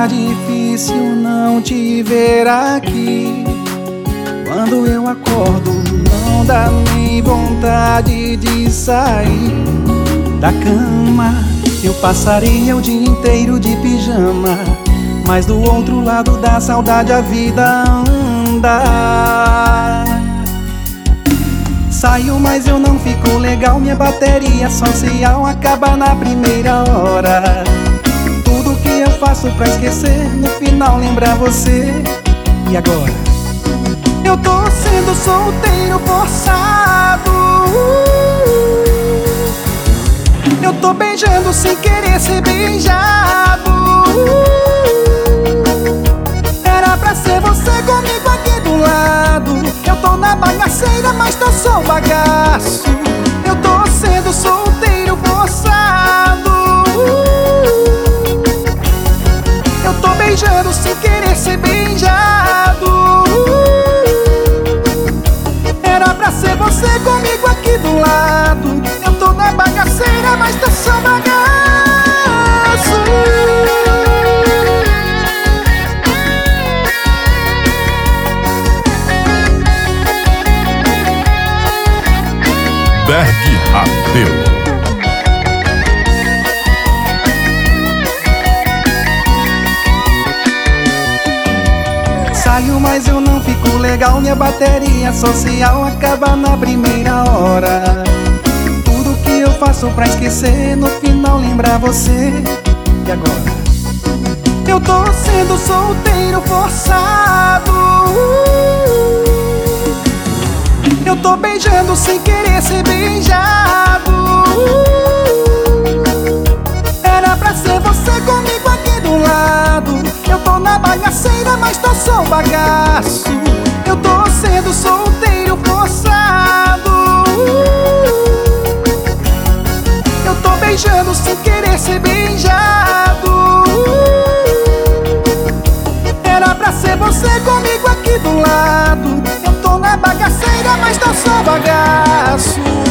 Tá difícil não te ver aqui. Quando eu acordo, não dá nem vontade de sair da cama. Eu passaria o dia inteiro de pijama, mas do outro lado da saudade a vida anda. Saio, mas eu não fico legal. Minha bateria social acaba na primeira hora. Tudo que eu faço pra esquecer, no final lembrar você. E agora? Eu tô sendo solteiro forçado. Eu tô beijando sem querer ser beijado. Era pra ser você comigo aqui do lado. Eu tô na bagaceira, mas tô só um bagaço. Eu tô sendo solteiro forçado. Eu tô beijando sem querer ser beijado. Era pra ser você comigo aqui do lado. Eu tô na bagaceira, mas tô só bagaço. Berg Rabelo. Saio, mas eu não fico legal. Minha bateria social acaba na primeira hora. Tudo que eu faço pra esquecer, no final lembrar você. E agora? Eu tô sendo solteiro forçado. Eu tô beijando sem querer ser beijado. Era pra ser você comigo aqui do lado. Eu tô na bagaceira, mas tô só um bagaço. Eu tô sendo solteiro forçado. Eu tô beijando sem querer ser beijado. Era pra ser você comigo aqui do lado. Eu tô na bagaceira, mas tô só bagaço.